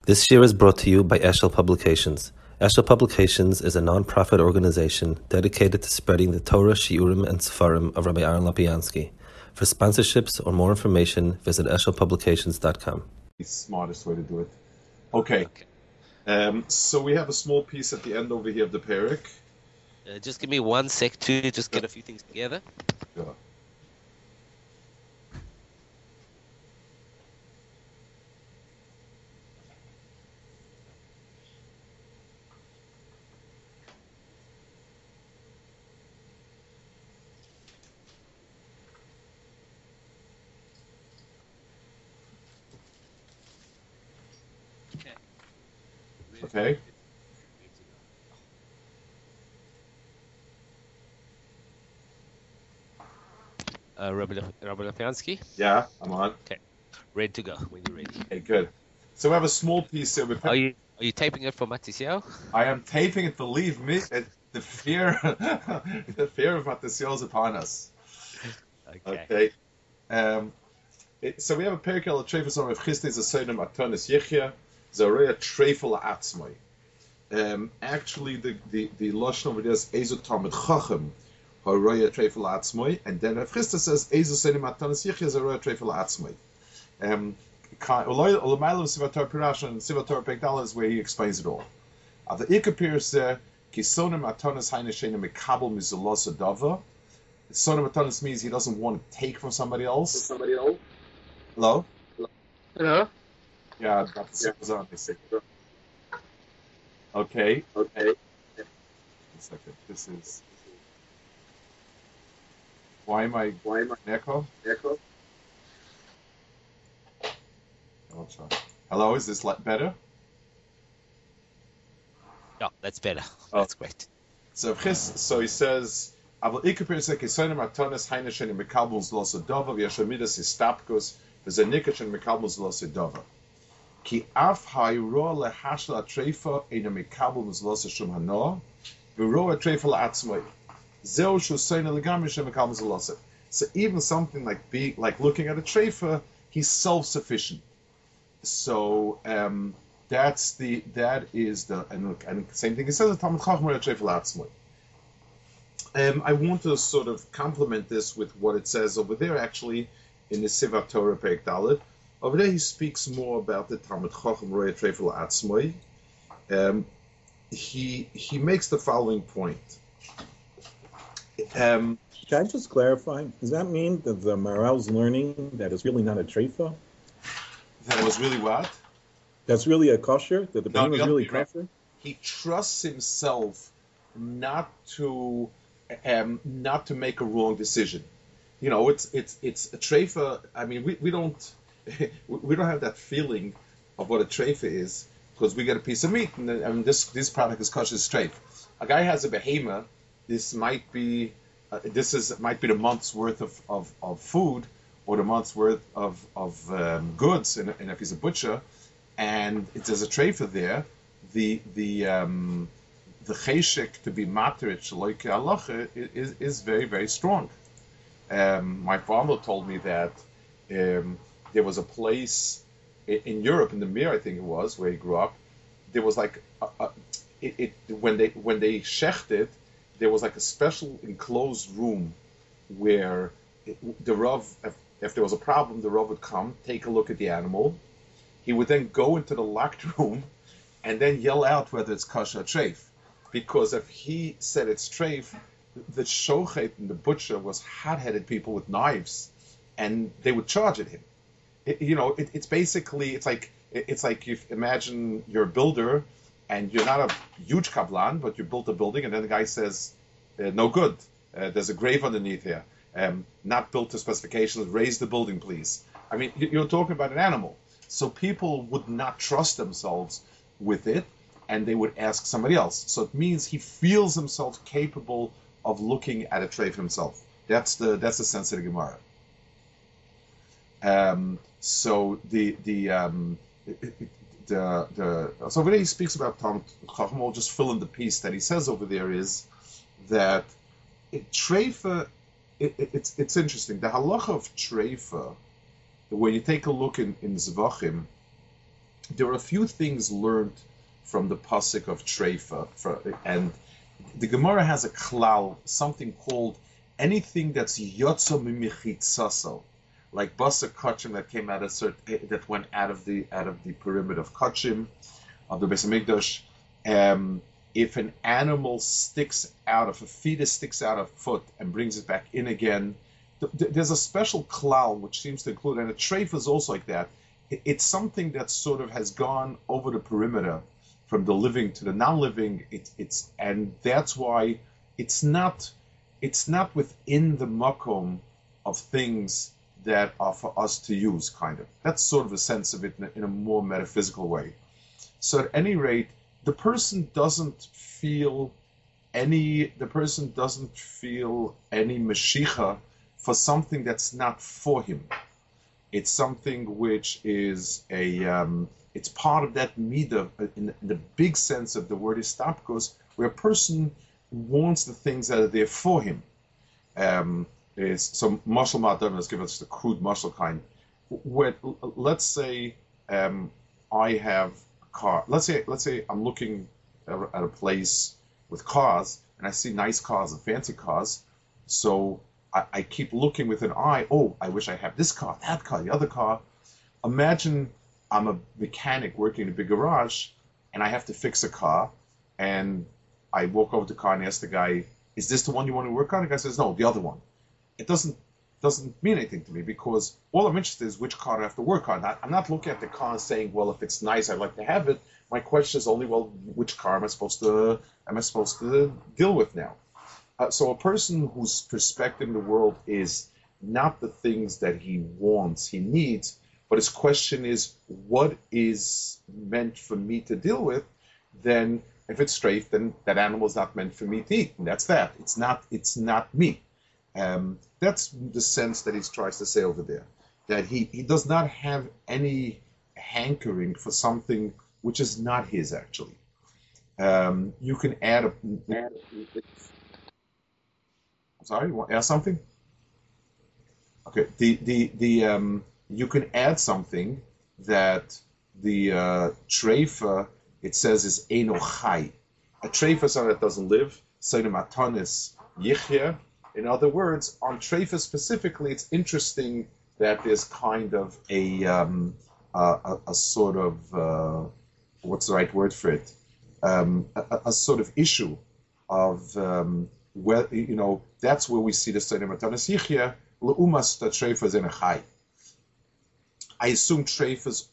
This year is brought to you by Eshel Publications. Eshel Publications is a non-profit organization dedicated to spreading the Torah, Shiurim, and Sefarim of Rabbi Aaron Lapiansky. For sponsorships or more information, visit eshelpublications.com. The smartest way to do it. Okay. So we have a small piece at the end over here of the Perek. Just give me 1 sec to just get a few things together. Sure. Okay. Rabbi Lapiansky? Yeah, I'm on. Okay. Ready to go when you're ready. Okay, good. So we have a small piece here. Are you taping it for Matisyahu? I am taping it, believe me. The fear the fear of Matisyahu is upon us. Okay. So we have a Perek al Treifus of Chistes Asonim Atanis Yechia Zareya Treifel Atzmai. Actually, the lashon over there is Ezu Talmid Chacham Haroya Treifel Atzmai, and then Rav Chisda says Ezu Asonim Atanis Yechia Zareya Treifel Atzmai. Olamaylam Sivatar Pirash and Sivatar Pekdal is where he explains it all. The Ikka appears there. Kisonim Atanis Haine Shena Mekabel Mizulos Adava. Sonim Atanis means he doesn't want to take from somebody else. Hello? Hello? Yeah, that's on. Okay. One second. This is. Why am I echo? I'll try. Hello, is this better? Yeah, that's better. Oh. That's great. So he says, "Aval ikapir se kisonim atanis hainish and mekabels loso dova v'yashamidas istapkos v'zenikash and mekabels loso dova ki af hayro lehashla treifa ina mekabels loso shum hanoah v'ro treifa la'atzmai zeu shusayin legamish and mekabels loso." So even something like looking at a treifa, he's self-sufficient. So that is the and same thing. He says the Talmid Chacham treifa la'atzmai. I want to sort of complement this with what it says over there, actually, in the Sivat Torah Perek Dalet. Over there, he speaks more about the Talmid Chacham Roya Treifel Atzmai. He makes the following point. Can I just clarify? Does that mean that the Maharal's learning that it's really not a treifa? That was really what? That's really a kosher? That the behemoth is really kosher? He trusts himself not to make a wrong decision. You know, it's a treifa. I mean, we don't have that feeling of what a treifa is because we get a piece of meat, and this product is kosher treif. A guy has a behemoth. This might be the month's worth of food or the month's worth of goods, and if he's a butcher, and there's a treifa there, the cheshek to be matir shaloike halacha is very, very strong. My father told me that there was a place in Europe, in the Mir, I think it was, where he grew up. There was like when they shechted, there was like a special enclosed room where the Rav, if there was a problem, the Rav would come, take a look at the animal. He would then go into the locked room and then yell out whether it's kosher or treif. Because if he said it's treif, the shochet and the butcher was hot-headed people with knives, and they would charge at him. It's basically like you imagine you're a builder and you're not a huge kablan, but you built a building, and then the guy says, "No good. There's a grave underneath here. Not built to specifications. Raise the building, please." I mean, you're talking about an animal, so people would not trust themselves with it, and they would ask somebody else. So it means he feels himself capable of looking at a treif himself. That's the sense of the Gemara. So so over there he speaks about Talmid Chacham. I'll just fill in the piece that he says over there is that treifa. It's interesting. The halacha of treifa, when you take a look in Zvachim, there are a few things learned from the pasuk of Treifa, and the Gemara has a klal, something called anything that's yotzo mimichitzaso, like basa kachim that came out of that went out of the pyramid of kachim of the Beis Hamikdash. If an animal sticks out, if a fetus sticks out a foot and brings it back in again, there's a special klal which seems to include, and a treif is also like that. It's something that sort of has gone over the perimeter from the living to the non-living. And that's why it's not within the makom of things that are for us to use. Kind of, that's sort of a sense of it in a more metaphysical way. So at any rate, the person doesn't feel any meshicha for something that's not for him. It's something which is it's part of that midah in the big sense of the word istapkos, where a person wants the things that are there for him. So mashal ma'adam, let's give us the crude mashal kind. Let's say I have a car. Let's say I'm looking at a place with cars, and I see nice cars and fancy cars. So I keep looking with an eye. Oh, I wish I have this car, that car, the other car. Imagine I'm a mechanic working in a big garage, and I have to fix a car, and I walk over to the car and ask the guy, "Is this the one you want to work on?" The guy says, "No, the other one." It doesn't mean anything to me, because all I'm interested in is which car I have to work on. I'm not looking at the car and saying, "Well, if it's nice, I'd like to have it." My question is only, "Well, which car am I supposed to deal with now?" So a person whose perspective in the world is not the things that he wants, he needs, but his question is, what is meant for me to deal with? Then if it's strafe, then that animal is not meant for me to eat. And that's that. It's not me. That's the sense that he tries to say over there. That he does not have any hankering for something which is not his, actually. You can add sorry, you want to add something? Okay, you can add something that the treifa, it says, is eno chai. A treifa is something that doesn't live. Soinem atonis yichya. In other words, on treifa specifically, it's interesting that there's kind of a sort of what's the right word for it? A sort of issue of where, that's where we see the Soinem atonis yichya leumas the treifa is in a chai. I assume treifa's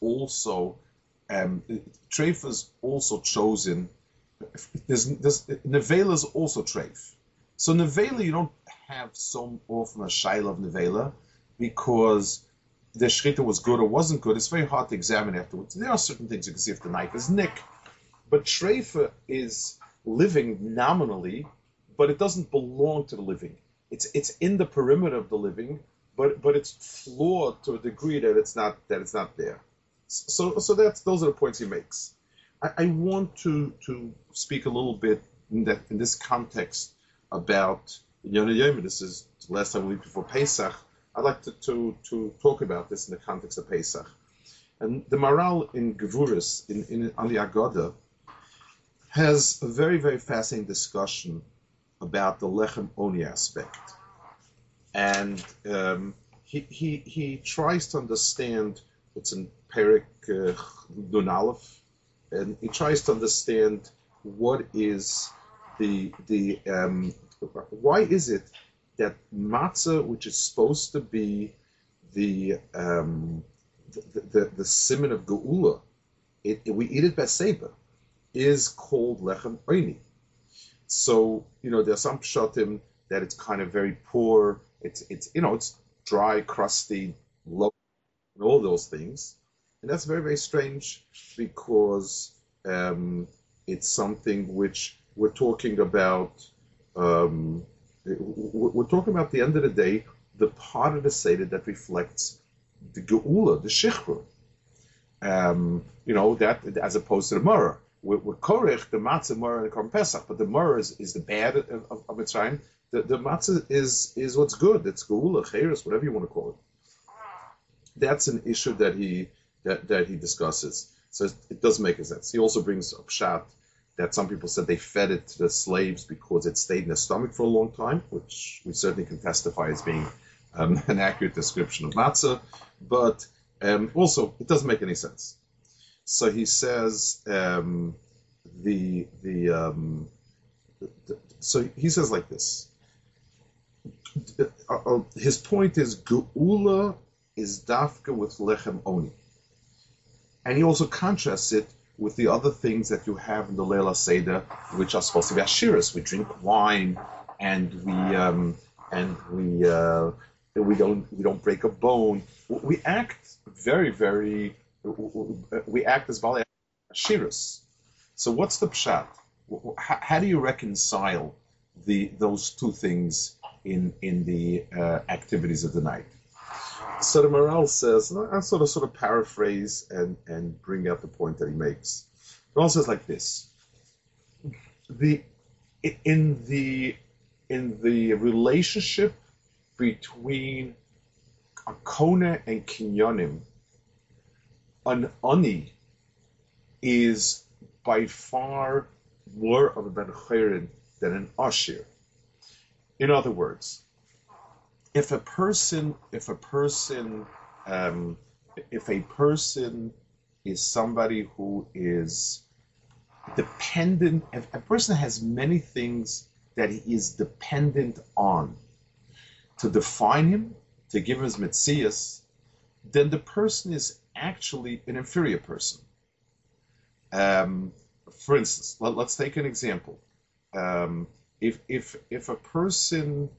also chosen. There's nevela is also treif. So nevela, you don't have so often a shaila of nevela, because the shrita was good or wasn't good. It's very hard to examine afterwards. There are certain things you can see if the knife is nick, but treifa is living nominally, but it doesn't belong to the living. It's in the perimeter of the living, but it's flawed to a degree that it's not there. So those are the points he makes. I want to speak a little bit in this context about Yonah Yom. This is the last time we leave before Pesach. I'd like to talk about this in the context of Pesach. And the Maral in Gevuris, on the Agada, has a very, very fascinating discussion about the Lechem Oni aspect. And he tries to understand, it's in Perek Nun Aleph, and he tries to understand what is why is it that matzah, which is supposed to be the siman of geula, we eat it beseba, is called lechem oini. So there's some pshatim that it's kind of very poor. It's dry, crusty, low, and all those things, and that's very, very strange, because it's something which we're talking about. We're talking about, at the end of the day, the part of the Seder that reflects the geula, the shichur. That as opposed to the murrah. With korech, the matzah, murrah, and korban pesach, but the murrah is the bad of Mitzrayim. The matzah is what's good. It's geula, cheres, whatever you want to call it. That's an issue that he discusses. So it doesn't make sense. He also brings up pshat that some people said they fed it to the slaves because it stayed in their stomach for a long time, which we certainly can testify as being an accurate description of matzah. But also, it doesn't make any sense. So he says so he says like this. His point is geula is dafka with lechem oni, and he also contrasts it with the other things that you have in the Leila Seder, which are supposed to be ashiras. We drink wine, and we don't break a bone. We act we act as bali ashiras. So what's the pshat? How do you reconcile those two things in the activities of the night? So the Maharal says, I'll sort of paraphrase and bring out the point that he makes. The Maharal says like this: in the relationship between a kona and kinyonim, an ani is by far more of a ben chayrin than an ashir. In other words, if a person is somebody who is dependent, if a person has many things that he is dependent on to define him, to give him his metzias, then the person is actually an inferior person. For instance, let's take an example. If a person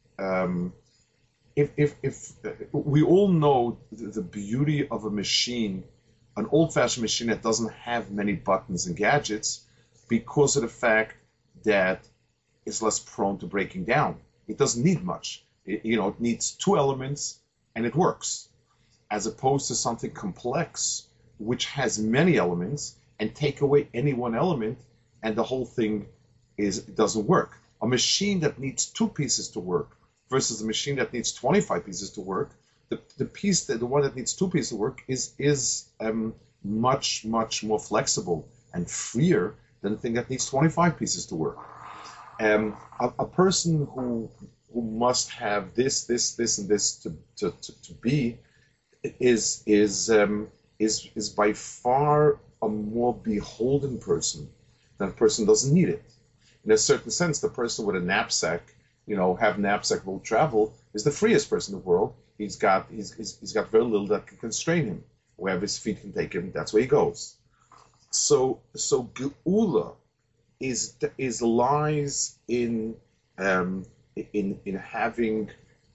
if we all know the beauty of a machine, an old-fashioned machine that doesn't have many buttons and gadgets, because of the fact that it's less prone to breaking down. It doesn't need much. It needs two elements and it works, as opposed to something complex which has many elements, and take away any one element and the whole thing doesn't work. A machine that needs two pieces to work versus a machine that needs 25 pieces to work, the one that needs two pieces to work is much more flexible and freer than the thing that needs 25 pieces to work. A person who must have this and this to be is by far a more beholden person than a person doesn't need it. In a certain sense, the person with a knapsack, have knapsack will travel, is the freest person in the world. He's got very little that can constrain him. Wherever his feet can take him, that's where he goes. So geula lies in having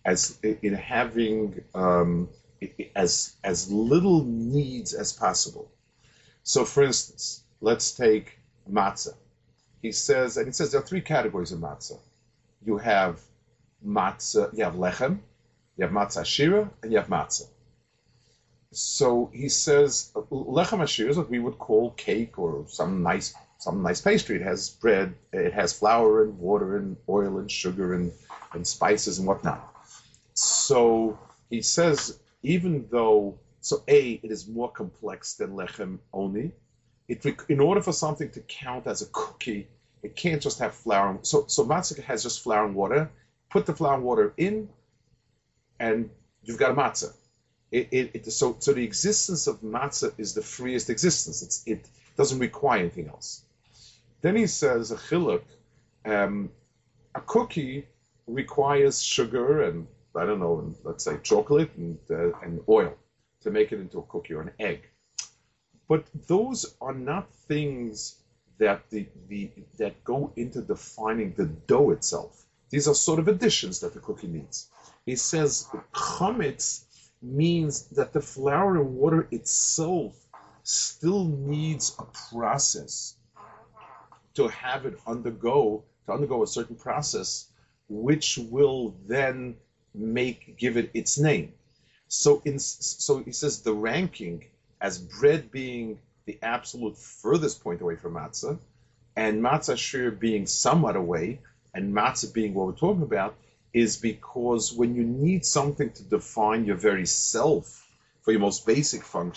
as little needs as possible. So, for instance, let's take matzah. He says there are three categories of matzah. You have matzah, you have lechem, you have matzah ashira, and you have matzah. So he says lechem ashira is what we would call cake or some nice pastry. It has bread, it has flour and water and oil and sugar and spices and whatnot. So he says, even though, it is more complex than lechem only. In order for something to count as a cookie, it can't just have flour. So matzah has just flour and water. Put the flour and water in, and you've got a matzah. So the existence of matzah is the freest existence. It doesn't require anything else. Then he says a chiluk, a cookie requires sugar and let's say chocolate and oil to make it into a cookie or an egg. But those are not things that that go into defining the dough itself. These are sort of additions that the cookie needs. He says chametz means that the flour and water itself still needs a process to have it undergo a certain process, which will then give it its name. So he says the ranking as bread being the absolute furthest point away from matzah, and matzah shir being somewhat away, and matzah being what we're talking about, is because when you need something to define your very self for your most basic function,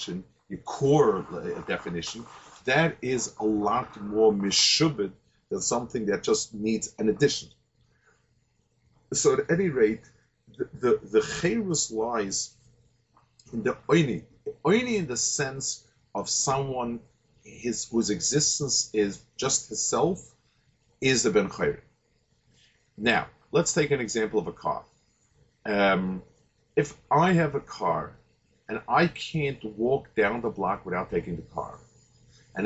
core definition, that is a lot more mishubed than something that just needs an addition. So at any rate, the cherus lies in the oini in the sense of someone whose existence is just himself, is the ben chayre. Now, let's take an example of a car. If I have a car and I can't walk down the block without taking the car, and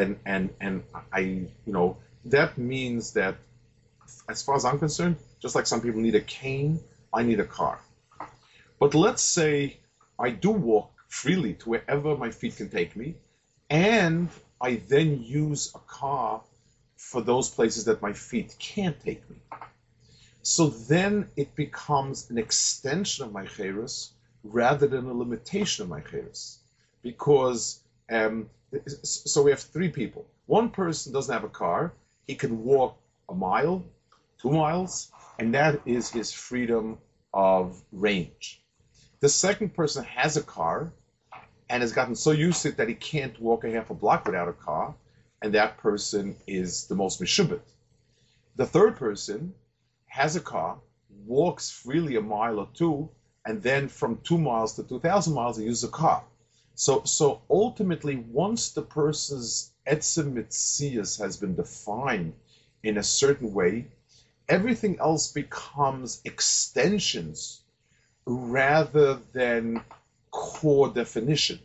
I that means that, as far as I'm concerned, just like some people need a cane, I need a car. But let's say I do walk freely to wherever my feet can take me, and I then use a car for those places that my feet can't take me. So then it becomes an extension of my cherus rather than a limitation of my cherus. Because, so we have three people. One person doesn't have a car, he can walk a mile, 2 miles, and that is his freedom of range. The second person has a car and has gotten so used to it that he can't walk a half a block without a car, and that person is the most mishubit. The third person has a car, walks freely a mile or two, and then from 2 miles to 2,000 miles he uses a car. So ultimately, once the person's etzem mitzias has been defined in a certain way, everything else becomes extensions rather than core definition.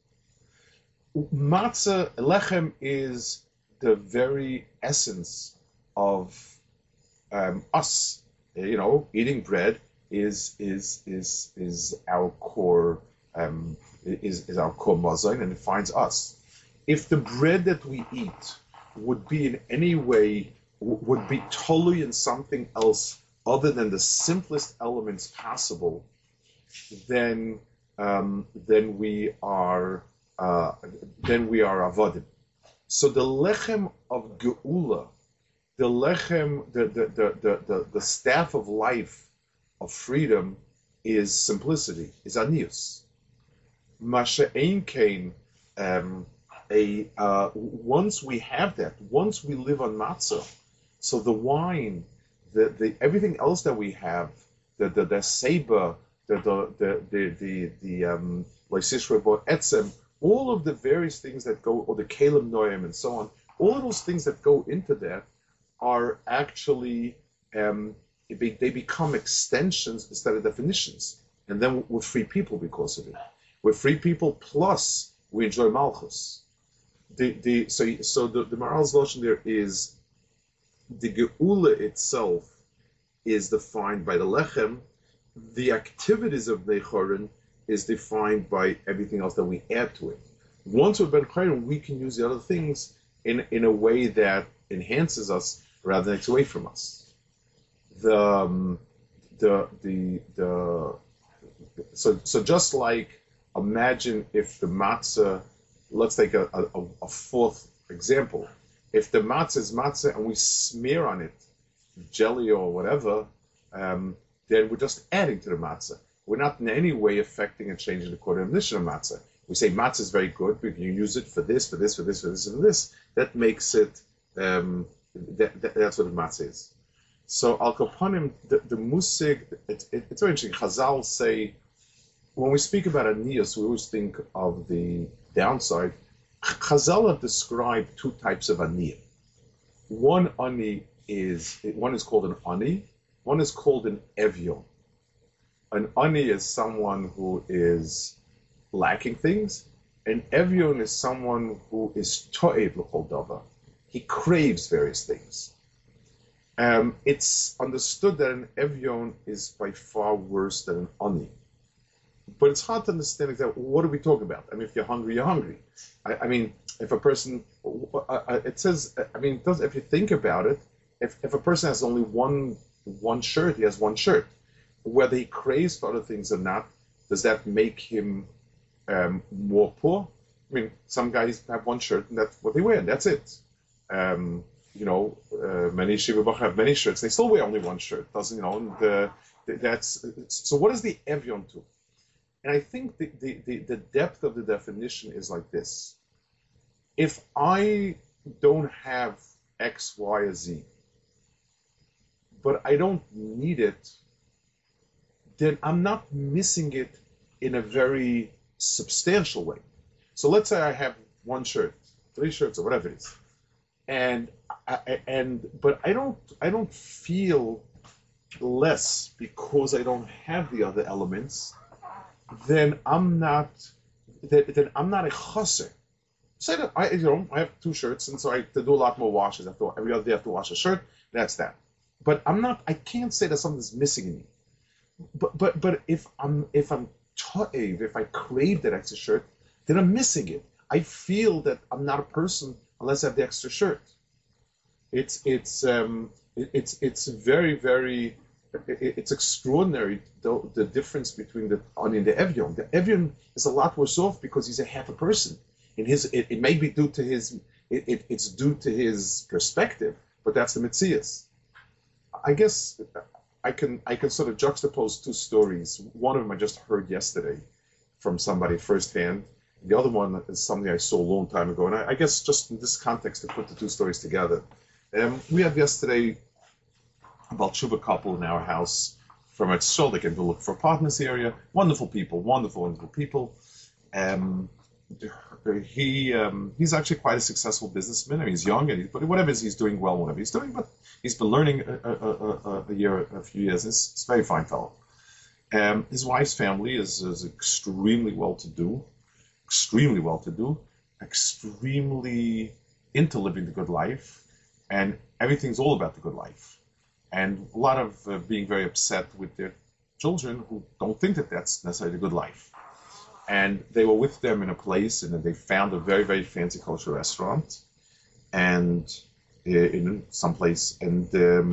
Matzah, lechem, is the very essence of us. Eating bread is our core is our core mazon, and defines us. If the bread that we eat would be in any way would be totally in something else other than the simplest elements possible, then we are avodim. So the lechem of geula, the lechem, the staff of life, of freedom, is simplicity, is anius. Masha ein kain, once we have that, once we live on matzah, so the wine, the everything else that we have, the seba, the etzem, all of the various things that go, or the kalim noyim and so on, all of those things that go into that are actually they become extensions instead of definitions, and then we're free people because of it. We're free people, plus we enjoy malchus. So the Maharal's lashon there is the geula itself is defined by the lechem. The activities of Nechorin is defined by everything else that we add to it. Once we're Ben Chayrin, we can use the other things in a way that enhances us rather than takes away from us. So just like, imagine if the matzah, let's take a fourth example. If the matzah is matzah and we smear on it jelly or whatever, then we're just adding to the matzah. We're not in any way affecting and changing the core definition of matzah. We say matzah is very good, we can use it for this, for this, for this, for this, and this. That makes it, that's what the matzah is. So al kapanim, the musig, it's very interesting. Chazal say, when we speak about aniyos, we always think of the downside. Chazal have described two types of aniyah. One is called an ani, one is called an evyon. An ani is someone who is lacking things. An evyon is someone who is to'ev l'chol davar. He craves various things. It's understood that an evyon is by far worse than an ani. But it's hard to understand exactly what are we talking about. I mean, if you're hungry, you're hungry. I mean, if a person, it says, I mean, if you think about it, if a person has only one shirt, he has one shirt. Whether he craves for other things or not, does that make him more poor? I mean, some guys have one shirt and that's what they wear, and that's it. Many Shiva have many shirts. They still wear only one shirt. Doesn't, that's, so what is the evyon to? And I think the depth of the definition is like this. If I don't have X, Y, or Z, but I don't need it, then I'm not missing it in a very substantial way. So let's say I have one shirt, 3 shirts, or whatever it is, but I don't feel less because I don't have the other elements. Then I'm not a chaser. Say that I have 2 shirts, and so I have to do a lot more washes. Every other day I have to wash a shirt. That's that. But I can't say that something's missing in me. But if I crave that extra shirt, then I'm missing it. I feel that I'm not a person unless I have the extra shirt. It's very, very, it's extraordinary the difference between the Evion. The Evion is a lot worse off because he's a half a person. It may be due to it's due to his perspective, but that's the Metzias. I guess I can sort of juxtapose 2 stories. One of them I just heard yesterday from somebody firsthand. The other one is something I saw a long time ago. And I guess just in this context to put the 2 stories together. We had yesterday a Baal Tshuva couple in our house from Etzshol. They came to look for apartments area. Wonderful people, wonderful people. He's actually quite a successful businessman. I mean, he's young, but whatever he's doing well, whatever he's doing. But he's been learning a few years. He's a very fine fellow. His wife's family is extremely well-to-do, extremely into living the good life, and everything's all about the good life. And a lot of being very upset with their children who don't think that that's necessarily the good life. And they were with them in a place, and they found a very, very fancy kosher restaurant, and in some place, and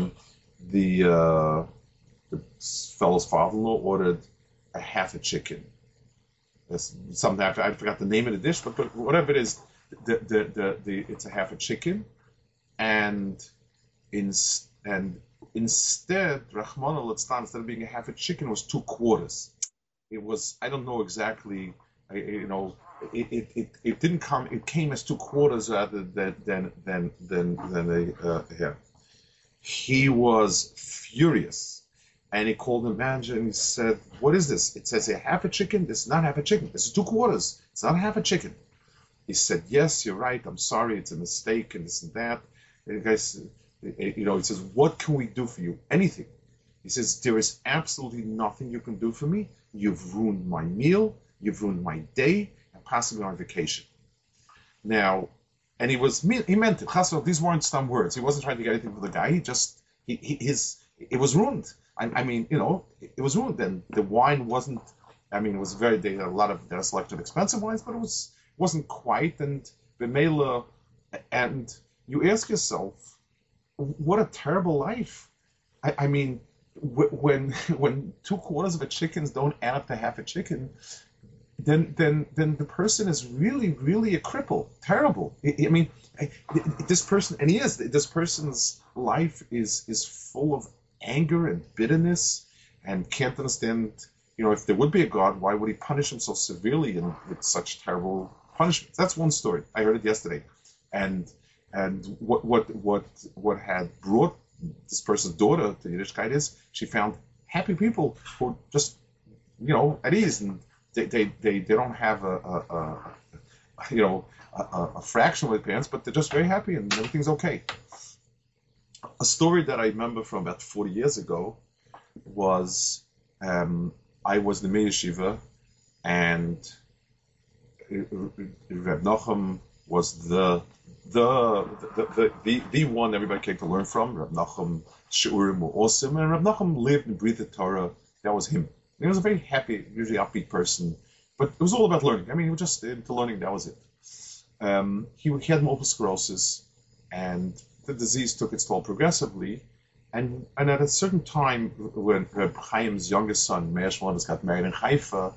the fellow's father-in-law ordered a half a chicken. Something I forgot the name of the dish, but whatever it is, it's a half a chicken, and instead, Rahman al-Istan, instead of being a half a chicken, was 2 quarters. It was, I don't know exactly, it didn't come, it came as 2 quarters rather than a half. He was furious, and he called the manager and he said, "What is this? It says a half a chicken. This is not half a chicken. This is 2 quarters. It's not half a chicken." He said, "Yes, you're right. I'm sorry. It's a mistake and this and that." And the guy said, he says, "What can we do for you? Anything." He says, "There is absolutely nothing you can do for me. You've ruined my meal. You've ruined my day, and possibly my vacation." Now, and he meant it. These weren't some words. He wasn't trying to get anything from the guy. It was ruined. I mean, it was ruined. And the wine wasn't. I mean, it was they had a lot of their selection of expensive wines, but it wasn't quite. And B'meila, and you ask yourself, what a terrible life. I mean, when 2 quarters of a chicken don't add up to half a chicken, then the person is really, really a cripple. Terrible. I mean, this person, and he is. This person's life is full of anger and bitterness, and can't understand. If there would be a God, why would He punish him so severely and with such terrible punishments? That's one story. I heard it yesterday, and what had brought this person's daughter to Yiddishkeit is she found happy people who are just at ease, and they don't have a fraction of their parents, but they're just very happy and everything's okay. A story that I remember from about 40 years ago was I was in the Meir Yeshiva, and Reb Nachum was the one everybody came to learn from. Reb Nachum Shiurim were awesome, and Reb Nachum lived and breathed the Torah. That was him. He was a very happy, usually upbeat person, but it was all about learning. I mean, he was just into learning. That was it. He had multiple sclerosis, and the disease took its toll progressively. And at a certain time, when Reb Chaim's youngest son, Meir Shmulevitz, got married in Haifa,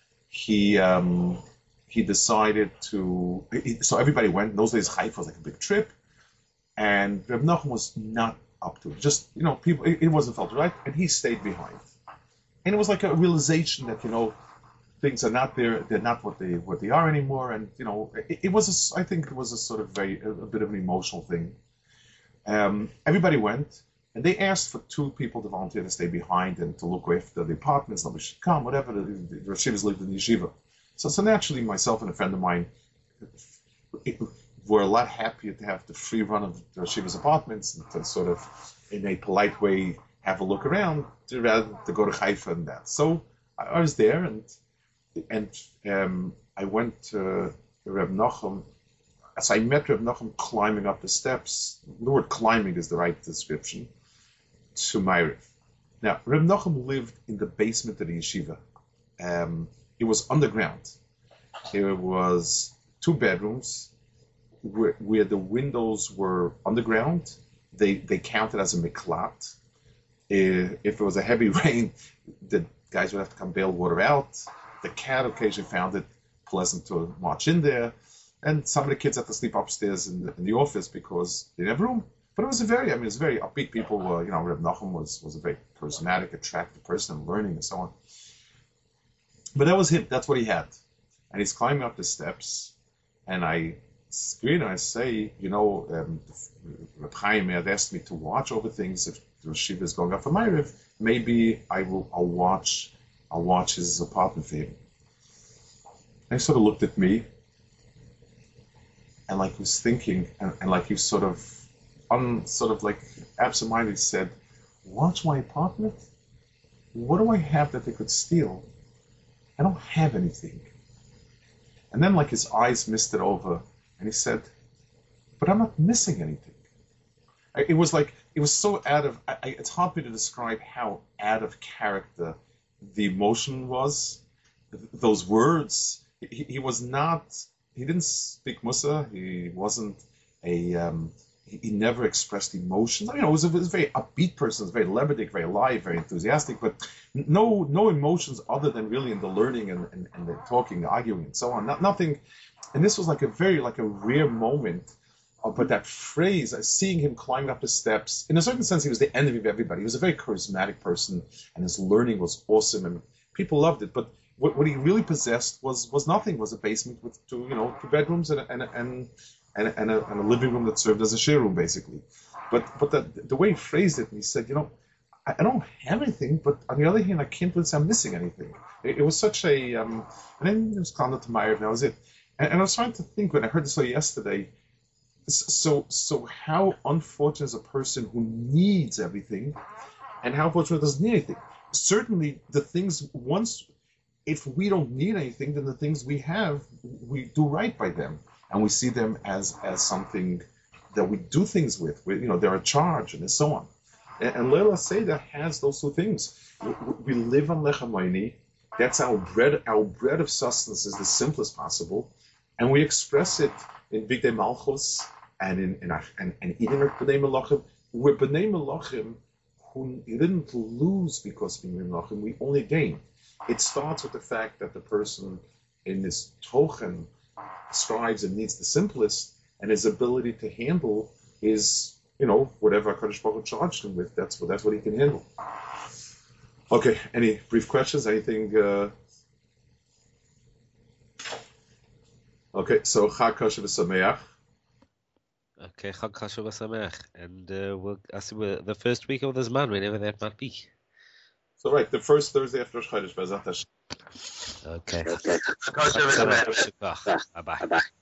he decided to. So everybody went. In those days, Haifa was like a big trip, and Reb Nachum was not up to it. Just people, it wasn't felt right, and he stayed behind. And it was like a realization that things are not there. They're not what they are anymore. And it was I think it was a sort of a bit of an emotional thing. Everybody went, and they asked for 2 people to volunteer to stay behind and to look after the apartments. Nobody should come, whatever. The yeshivas lived in the yeshiva, so naturally, myself and a friend of mine were a lot happier to have the free run of the yeshiva's apartments and to sort of, in a polite way, have a look around rather to go to Haifa and that. So I was there, and I went to Reb Nachum. As I met Reb Nachum climbing up the steps, the word climbing is the right description, to Ma'ariv. Now, Reb Nachum lived in the basement of the yeshiva. It was underground. There was 2 bedrooms where the windows were underground. They counted as a miklat. If it was a heavy rain, the guys would have to come bail water out. The cat occasionally found it pleasant to march in there. And some of the kids had to sleep upstairs in the office because they didn't have room. But it was very upbeat people. Reb Nachum was a very charismatic, attractive person, learning and so on. But that was him. That's what he had. And he's climbing up the steps, and I scream and I say, Reb Chaim had asked me to watch over things. If the yeshiva is going up for Ma'ariv, maybe I'll watch his apartment for him. And he sort of looked at me, and like he was thinking, and like he sort of like absent-mindedly said, "Watch my apartment? What do I have that they could steal? I don't have anything." And then like his eyes misted over, and he said, "But I'm not missing anything." It was so out of, it's hard for me to describe how out of character the emotion was. Those words, he didn't speak Musa, he wasn't he never expressed emotions. He was a very upbeat person, very lebedik, very alive, very enthusiastic, but no emotions other than really in the learning and the talking, the arguing, and so on. Nothing. And this was like a rare moment. But that phrase, seeing him climbing up the steps, in a certain sense, he was the enemy of everybody. He was a very charismatic person, and his learning was awesome, and people loved it. But what he really possessed was nothing. Was a basement with 2 bedrooms and a living room that served as a share room, basically. But the way he phrased it, and he said, I don't have anything, but on the other hand, I can't really say I'm missing anything. It was such a, and then it was Kanda to Meyer, and that was it. And I was trying to think when I heard this yesterday. So how unfortunate is a person who needs everything, and how unfortunate doesn't need anything? Certainly, the things if we don't need anything, then the things we have, we do right by them, and we see them as something that we do things with. They're a charge and so on. And Leila Seder has those 2 things. We live on lechem oini. That's our bread. Our bread of sustenance is the simplest possible, and we express it in Bigdei Malchus and in eating our B'nai Melachim. We're B'nai Melachim who didn't lose because of B'nai Melachim. We only gained. It starts with the fact that the person in this tochen strives and needs the simplest, and his ability to handle is, whatever HaKadosh Baruch Hu charged him with. That's what he can handle. Okay, any brief questions? Anything? Okay, so Chag Kosher V'Sameach. Okay, Chag Kosher V'Sameach, and we'll the first week of this month, whenever that might be. So right, the first Thursday after Rosh Chodesh, B'ezrat Hashem. Okay. Kosher V'Sameach. Bye bye.